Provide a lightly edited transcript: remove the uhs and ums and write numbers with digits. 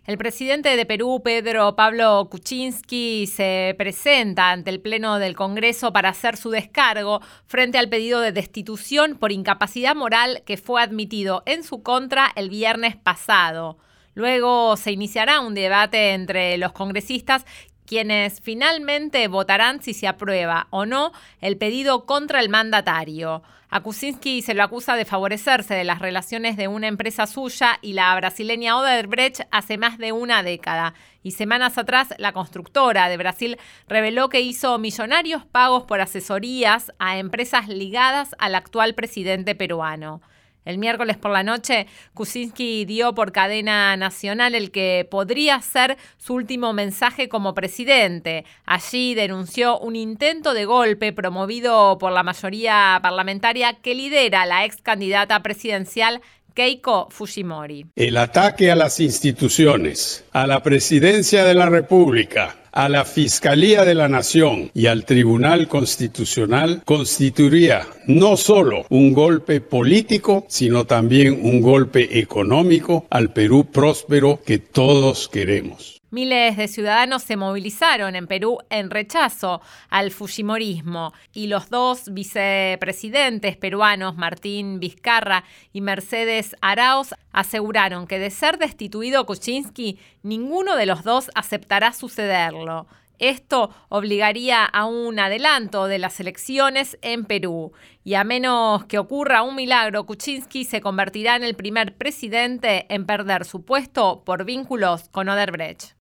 El presidente de Perú, Pedro Pablo Kuczynski, se presenta ante el Pleno del Congreso para hacer su descargo frente al pedido de destitución por incapacidad moral que fue admitido en su contra el viernes pasado. Luego se iniciará un debate entre los congresistas, quienes finalmente votarán si se aprueba o no el pedido contra el mandatario. A Kuczynski se lo acusa de favorecerse de las relaciones de una empresa suya y la brasileña Odebrecht hace más de una década. Y semanas atrás, la constructora de Brasil reveló que hizo millonarios pagos por asesorías a empresas ligadas al actual presidente peruano. El miércoles por la noche, Kuczynski dio por cadena nacional el que podría ser su último mensaje como presidente. Allí denunció un intento de golpe promovido por la mayoría parlamentaria que lidera la ex candidata presidencial Keiko Fujimori. El ataque a las instituciones, a la Presidencia de la República, a la Fiscalía de la Nación y al Tribunal Constitucional constituiría no solo un golpe político, sino también un golpe económico al Perú próspero que todos queremos. Miles de ciudadanos se movilizaron en Perú en rechazo al fujimorismo y los dos vicepresidentes peruanos, Martín Vizcarra y Mercedes Arauz, aseguraron que de ser destituido Kuczynski, ninguno de los dos aceptará sucederlo. Esto obligaría a un adelanto de las elecciones en Perú. Y a menos que ocurra un milagro, Kuczynski se convertirá en el primer presidente en perder su puesto por vínculos con Odebrecht.